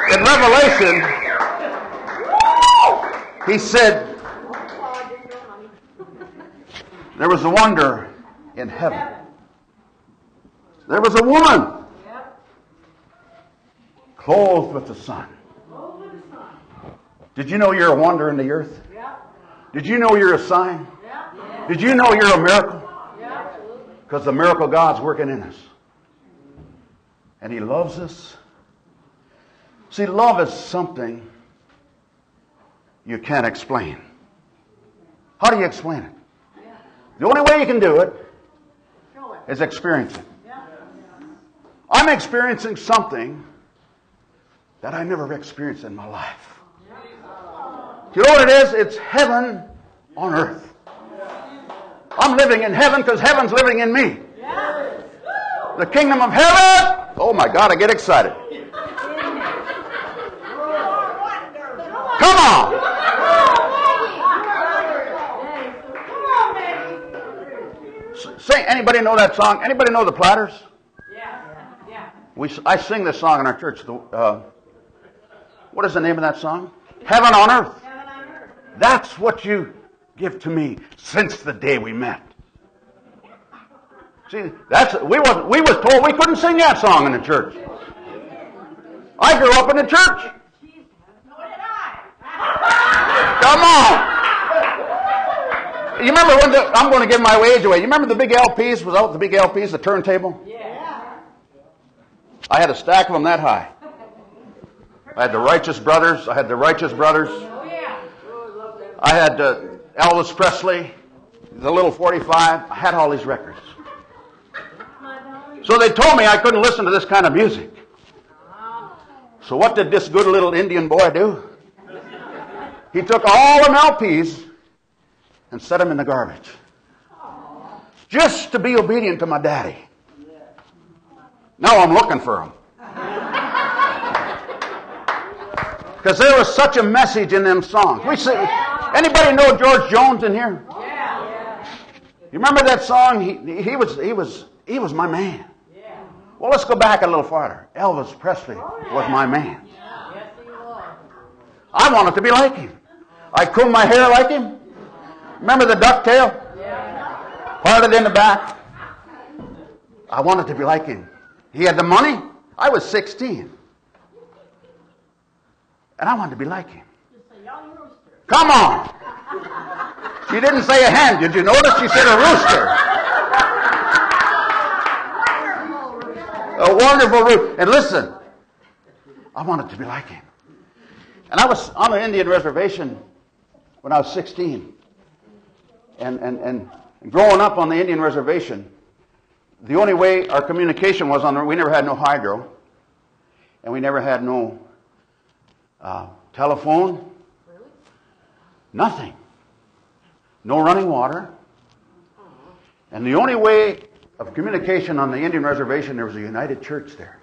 in Revelation, he said, there was a wonder in heaven. There was a woman clothed with the sun. Did you know you're a wonder in the earth? Did you know you're a sign? Did you know you're a miracle? Because the miracle God's working in us. And He loves us. See, love is something you can't explain. How do you explain it? The only way you can do it is experience it. I'm experiencing something that I never experienced in my life. You know what it is? It's heaven on earth. I'm living in heaven because heaven's living in me. The kingdom of heaven. Oh my God, I get excited. Come on. Say, anybody know that song? Anybody know the Platters? I sing this song in our church. What is the name of that song? Heaven on earth. That's what you give to me since the day we met. See, we was told we couldn't sing that song in the church. I grew up in the church. Come on. You remember when I'm going to give my age away. You remember the big LPs? Was out the big LPs, the turntable? Yeah. I had a stack of them that high. I had the Righteous Brothers. I had Elvis Presley, the little 45. I had all these records. So they told me I couldn't listen to this kind of music. So what did this good little Indian boy do? He took all them LPs and set them in the garbage. Just to be obedient to my daddy. Now I'm looking for them. Because there was such a message in them songs. Anybody know George Jones in here? You remember that song? He was my man. Well, let's go back a little farther. Elvis Presley was my man. I wanted to be like him. I combed my hair like him. Remember the ducktail? Parted in the back. I wanted to be like him. He had the money. I was 16. And I wanted to be like him. Come on. She didn't say a hen. Did you notice? She said a rooster. A wonderful rooster. And listen, I wanted to be like him. And I was on an Indian reservation when I was 16. And growing up on the Indian reservation, the only way our communication was we never had no hydro, and we never had no telephone, nothing, no running water, and the only way of communication on the Indian reservation, there was a United Church there.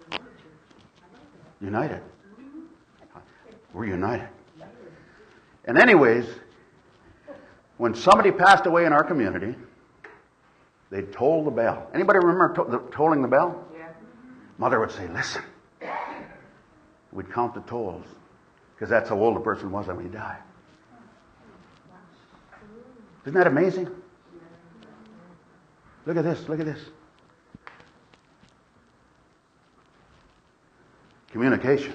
United. We're united. And anyways, when somebody passed away in our community, they tolled the bell. Anybody remember tolling the bell? Yeah. Mother would say, listen. We'd count the tolls. Because that's how old the person was when he died. Isn't that amazing? Look at this. Look at this. Communication.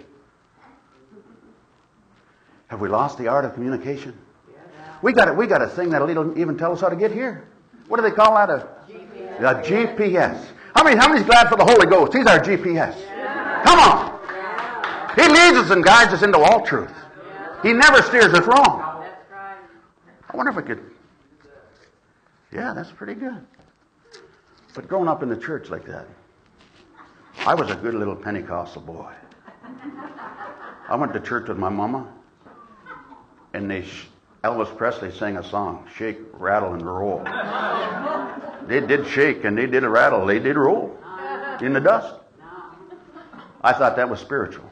Have we lost the art of communication? We got a thing that'll even tell us how to get here. What do they call that? A GPS. How many's glad for the Holy Ghost? He's our GPS. Come on. He leads us and guides us into all truth. He never steers us wrong. I wonder if we could. Yeah, that's pretty good. But growing up in the church like that, I was a good little Pentecostal boy. I went to church with my mama, and Elvis Presley sang a song, Shake, Rattle, and Roll. They did shake and they did rattle. They did roll in the dust. I thought that was spiritual.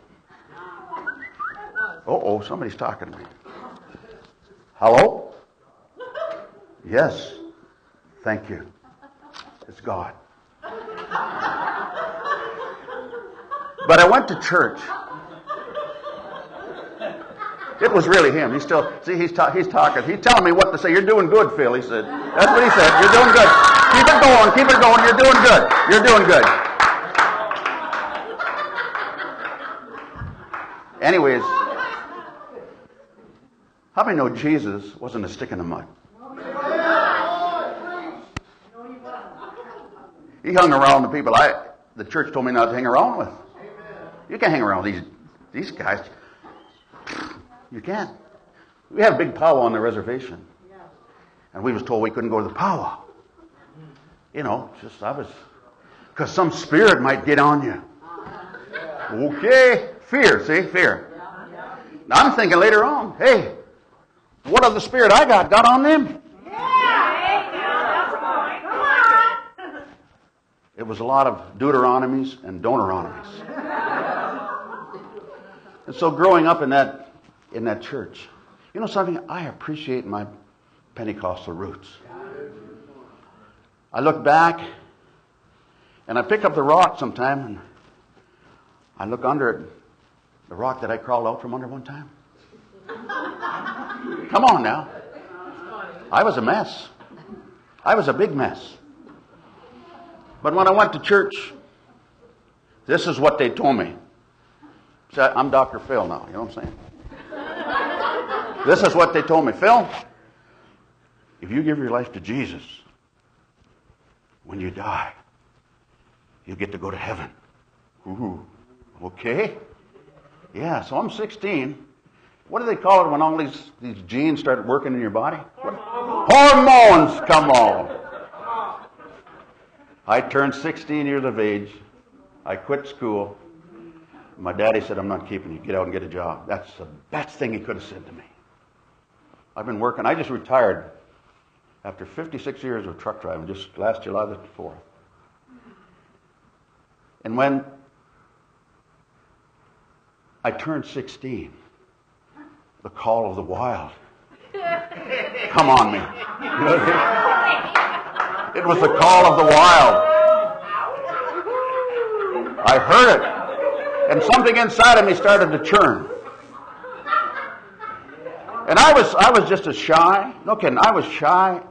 Uh-oh, somebody's talking to me. Hello? Yes. Thank you. It's God. But I went to church It was really him. He's still, see, he's talking. He's telling me what to say. You're doing good, Phil, he said. That's what he said. You're doing good. Keep it going. Keep it going. You're doing good. You're doing good. Anyways, how many know Jesus wasn't a stick in the mud? He hung around the people the church told me not to hang around with. You can't hang around with these guys. You can't. We had a big powwow on the reservation. And we was told we couldn't go to the powwow. You know, because some spirit might get on you. Okay. Fear, see? Fear. Now I'm thinking later on, hey, what of the spirit I got on them? It was a lot of Deuteronomies and Deuteronomies. And so growing up in that church, you know something? I appreciate my Pentecostal roots. I look back and I pick up the rock sometime and I look under it, the rock that I crawled out from under one time. Come on now. I was a mess. I was a big mess. But when I went to church, this is what they told me. See, I'm Dr. Phil now, you know what I'm saying? This is what they told me. Phil, if you give your life to Jesus, when you die, you get to go to heaven. Ooh, okay. Yeah, so I'm 16. What do they call it when all these genes start working in your body? Hormones, come on. I turned 16 years of age. I quit school. My daddy said, I'm not keeping you. Get out and get a job. That's the best thing he could have said to me. I've been working. I just retired after 56 years of truck driving, just last July the 4th. And when I turned 16, the call of the wild come on me. You know what I mean? It was the call of the wild. I heard it. And something inside of me started to churn. And I was just as shy. No kidding. I was shy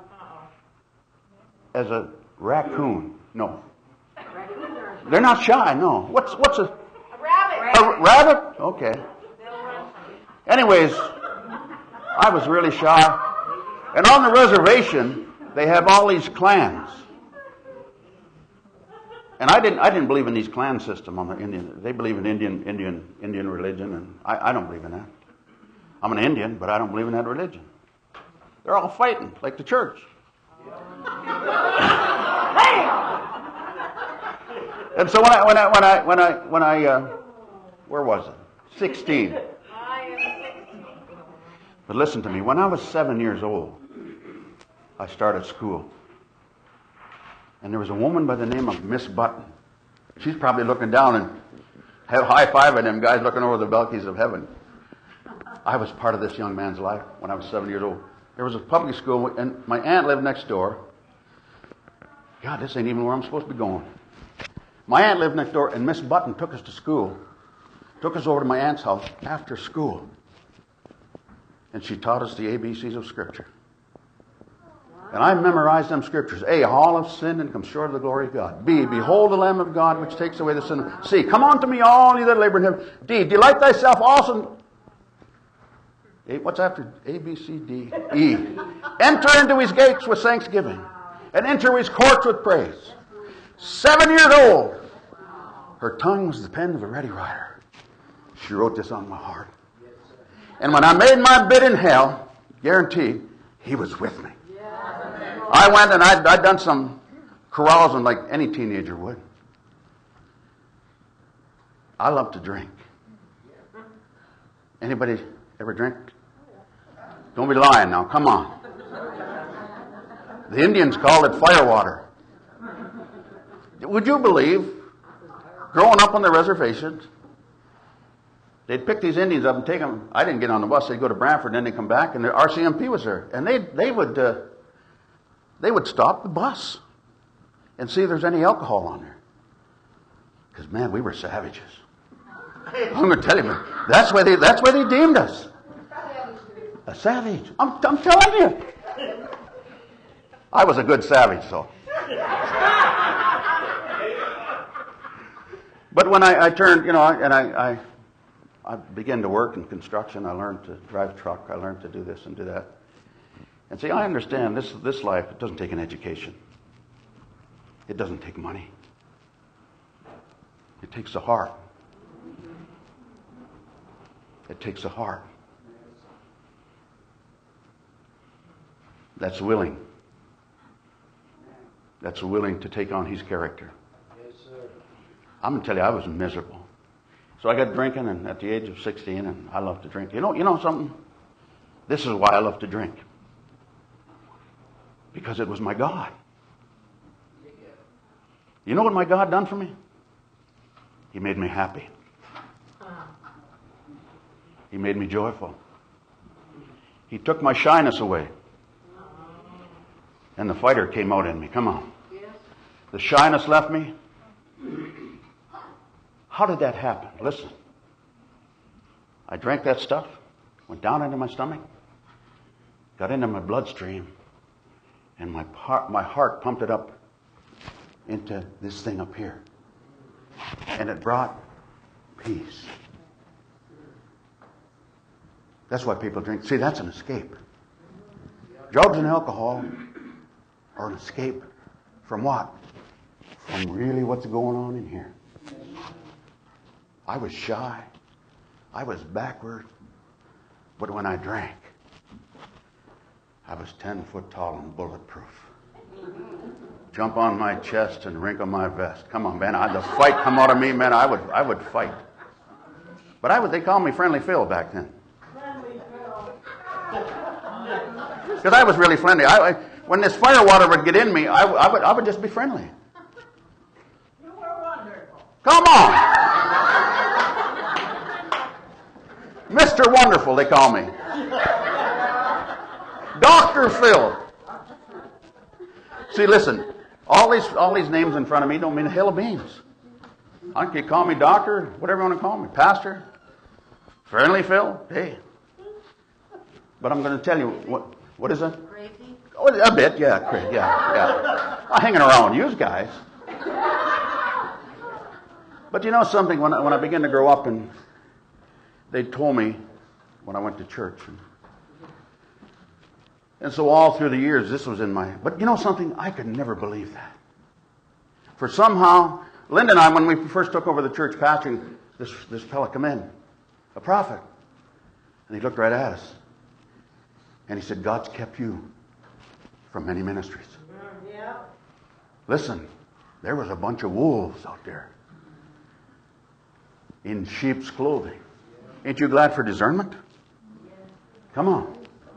as a raccoon. No. They're not shy, no. What's a rabbit? A rabbit? Okay. Anyways, I was really shy. And on the reservation, they have all these clans. And I didn't believe in these clan system on the Indian. They believe in Indian religion, and I don't believe in that. I'm an Indian, but I don't believe in that religion. They're all fighting like the church. And so when I where was it? 16. But listen to me. When I was 7 years old, I started school. And there was a woman by the name of Miss Button. She's probably looking down and high-fiving them guys looking over the balconies of heaven. I was part of this young man's life when I was 7 years old. There was a public school, and my aunt lived next door. God, this ain't even where I'm supposed to be going. My aunt lived next door, and Miss Button took us to school. Took us over to my aunt's house after school. And she taught us the ABCs of Scripture. And I memorized them scriptures. A, all have sinned and come short of the glory of God. B, behold the Lamb of God which takes away the sin of... C, come unto me all ye that labor in heaven. D, delight thyself also... A, what's after A, B, C, D? E, enter into his gates with thanksgiving and enter his courts with praise. 7 years old. Her tongue was the pen of a ready writer. She wrote this on my heart. And when I made my bid in hell, guaranteed, he was with me. I went and I'd done some carousing like any teenager would. I love to drink. Anybody ever drink? Don't be lying now. Come on. The Indians called it firewater. Would you believe, growing up on the reservations, they'd pick these Indians up and take them. I didn't get on the bus. They'd go to Brantford, and then they'd come back, and the RCMP was there. And they would stop the bus and see if there's any alcohol on there. Because, man, we were savages. I'm going to tell you, man, that's why they deemed us. A savage. I'm telling you. I was a good savage, so. But when I turned, and I began to work in construction, I learned to drive truck, I learned to do this and do that. And see, I understand this life, it doesn't take an education. It doesn't take money. It takes a heart. It takes a heart that's willing. That's willing to take on his character. Yes, sir. I'm going to tell you, I was miserable. So I got drinking, and at the age of 16, and I love to drink. You know something? This is why I love to drink. Because it was my God. You know what my God done for me? He made me happy. He made me joyful. He took my shyness away. And the fighter came out in me. Come on. The shyness left me. How did that happen? Listen. I drank that stuff, went down into my stomach, got into my bloodstream, and my heart pumped it up into this thing up here. And it brought peace. That's why people drink. See, that's an escape. Drugs and alcohol are an escape from what? From really what's going on in here. I was shy. I was backward. But when I drank, I was 10 foot tall and bulletproof. Jump on my chest and wrinkle my vest. Come on, man. The fight come out of me, man. I would fight. But they called me Friendly Phil back then. Because I was really friendly. When this fire water would get in me, I would just be friendly. You were wonderful. Come on! Mr. Wonderful, they call me. Dr. Phil. See, listen, all these names in front of me don't mean a hill of beans. I can call me doctor, whatever you want to call me, pastor, Friendly Phil, hey. But I'm going to tell you, what is it? Crazy? Oh, a bit, yeah, crazy, yeah. I'm hanging around you guys. But you know something, when I began to grow up, and they told me when I went to church, and so all through the years, this was in my... But you know something? I could never believe that. For somehow, Linda and I, when we first took over the church pastoring, this fella come in, a prophet. And he looked right at us. And he said, God's kept you from many ministries. Yeah. Listen, there was a bunch of wolves out there in sheep's clothing. Ain't you glad for discernment? Come on.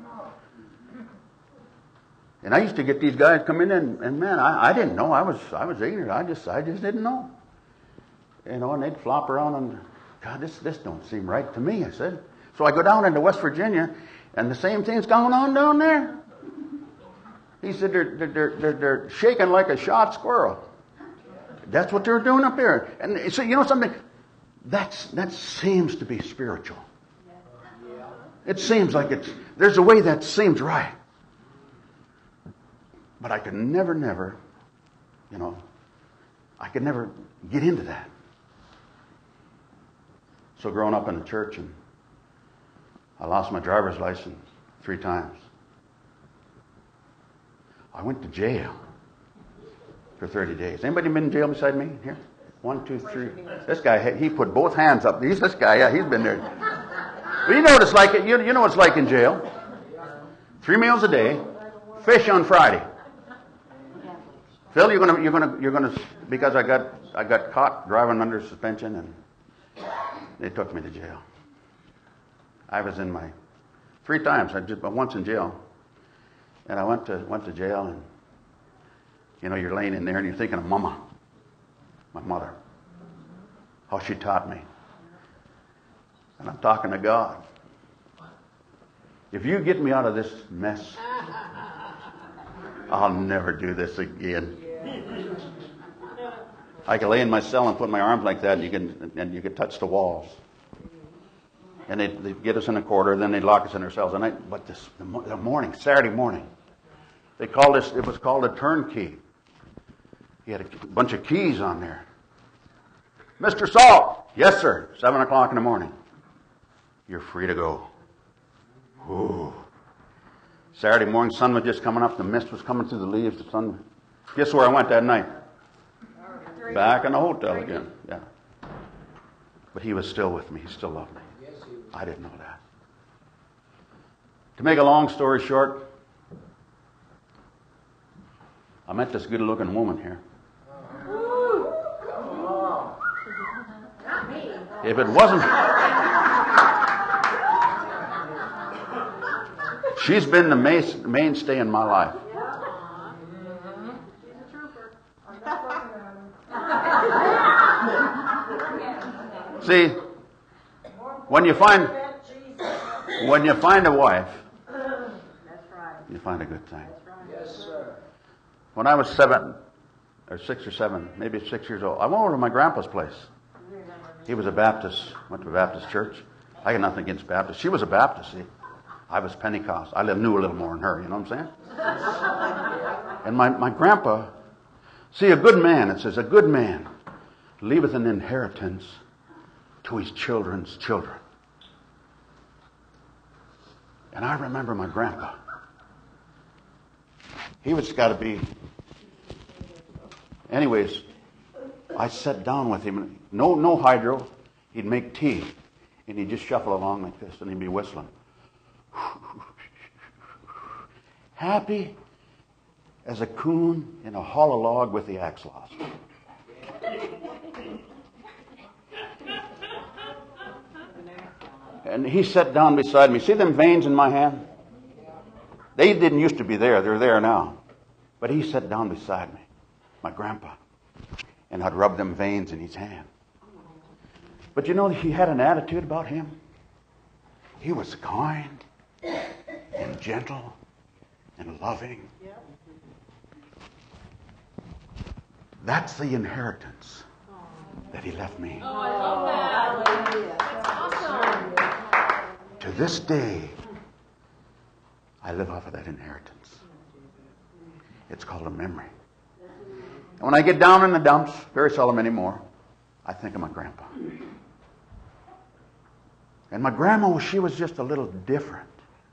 And I used to get these guys come in, and man, I didn't know. I was ignorant. I just didn't know. You know, and they'd flop around, and God, this don't seem right to me. I said. So I go down into West Virginia, and the same thing's going on down there. He said they're shaking like a shot squirrel. That's what they're doing up there. And so you know something, that seems to be spiritual. It seems like there's a way that seems right. But I could never, I could never get into that. So growing up in the church, and I lost my driver's license 3 times. I went to jail for 30 days. Anybody been in jail beside me here? 1, 2, 3. This guy, he put both hands up. He's this guy, yeah, he's been there. But you know what it's like. You know what it's like in jail. 3 meals a day, fish on Friday. Phil, you're gonna because I got caught driving under suspension, and they took me to jail. I was in my 3 times. I just once in jail, and I went to jail, and you're laying in there and you're thinking of Mama, my mother, how she taught me, and I'm talking to God. If you get me out of this mess, I'll never do this again. I can lay in my cell and put my arms like that, and you can touch the walls. And they'd get us in a quarter, then they'd lock us in our cells. But the morning, Saturday morning, it was called a turnkey. He had a bunch of keys on there. Mr. Salt, yes sir, 7 o'clock in the morning. You're free to go. Ooh. Saturday morning, sun was just coming up, the mist was coming through the leaves, the sun. Guess where I went that night? Back in the hotel again. Yeah. But he was still with me. He still loved me. I didn't know that. To make a long story short, I met this good-looking woman here. If it wasn't... She's been the mainstay in my life. See, when you find a wife, you find a good thing. Yes, sir. When I was 7 or 6 or 7, maybe 6 years old, I went over to my grandpa's place. He was a Baptist, went to a Baptist church. I got nothing against Baptists. She was a Baptist, see. I was Pentecost. I knew a little more than her, you know what I'm saying? And my grandpa, see, a good man, it says, a good man leaveth an inheritance to his children's children. And I remember my grandpa. He was got to be... Anyways, I sat down with him. No hydro. He'd make tea. And he'd just shuffle along like this, and he'd be whistling. Happy as a coon in a hollow log with the axe lost. And he sat down beside me. See them veins in my hand? They didn't used to be there. They're there now. But he sat down beside me, my grandpa, and I'd rub them veins in his hand. But you know, he had an attitude about him. He was kind and gentle and loving. That's the inheritance that he left me. Oh, I love that. That's awesome. To this day, I live off of that inheritance. It's called a memory. And when I get down in the dumps, very seldom anymore, I think of my grandpa. And my grandma, she was just a little different.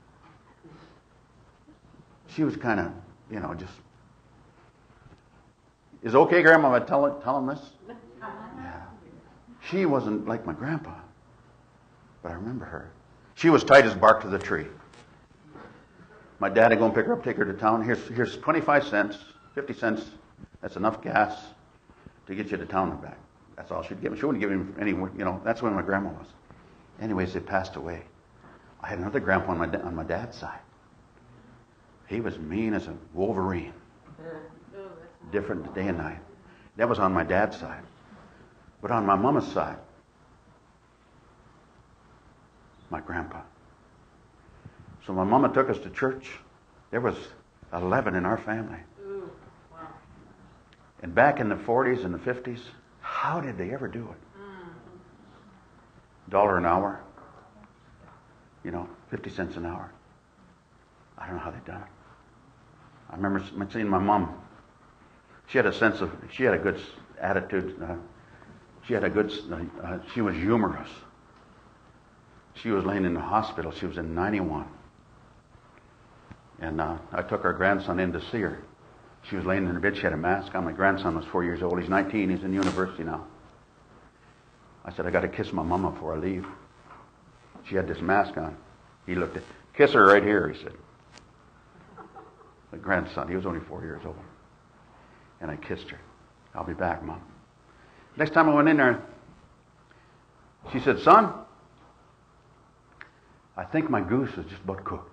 She was kind of, just... Is it okay, Grandma, if I tell him this? Yeah. She wasn't like my grandpa, but I remember her. She was tight as bark to the tree. My dad would go and pick her up, take her to town. Here's 25 cents, 50 cents. That's enough gas to get you to town and back. That's all she'd give him. She wouldn't give him any, that's when my grandma was. Anyways, they passed away. I had another grandpa on my dad's side. He was mean as a wolverine. Different day and night. That was on my dad's side. But on my mama's side, my grandpa. So my mama took us to church. There was 11 in our family. Ooh, wow. And back in the 40s and the 50s, how did they ever do it? $1 an hour. 50 cents an hour. I don't know how they done it. I remember seeing my mom. She had a good attitude. She was humorous. She was laying in the hospital. She was in 91. And I took our grandson in to see her. She was laying in her bed. She had a mask on. My grandson was 4 years old. He's 19. He's in university now. I said, I got to kiss my mama before I leave. She had this mask on. He looked at, kiss her right here, he said. My grandson, he was only 4 years old. And I kissed her. I'll be back, Mom. Next time I went in there, she said, son, I think my goose is just about cooked.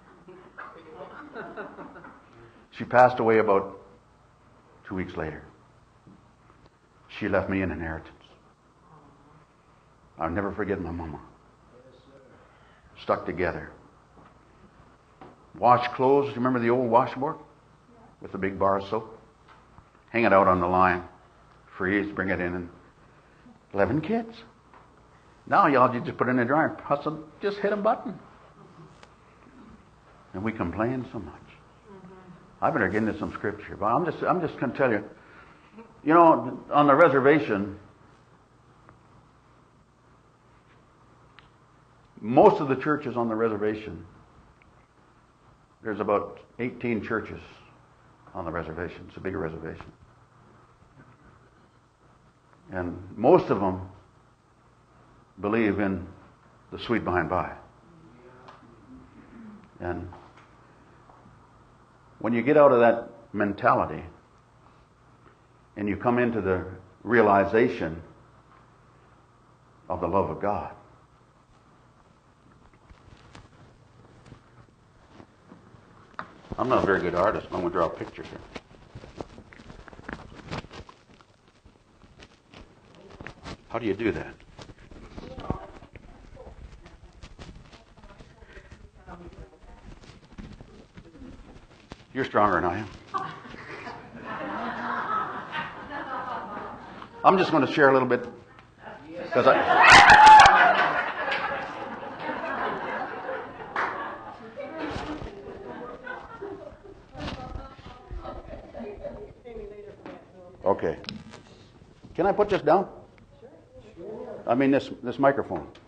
She passed away about 2 weeks later. She left me an inheritance. I'll never forget my mama. Stuck together. Wash clothes. Do you remember the old washboard? With the big bar of soap? Hang it out on the line. Freeze, bring it in. And 11 kids. Now you just put it in the dryer, hustle, just hit a button. And we complain so much. I better get into some scripture, but I'm just going to tell you. You know, on the reservation, most of the churches on the reservation, there's about 18 churches on the reservation. It's a big reservation. And most of them believe in the sweet by and by. And when you get out of that mentality and you come into the realization of the love of God, I'm not a very good artist, but I'm going to draw a picture here. How do you do that? You're stronger than I am. I'm just going to share a little bit because Okay. Can I put this down? I mean this microphone.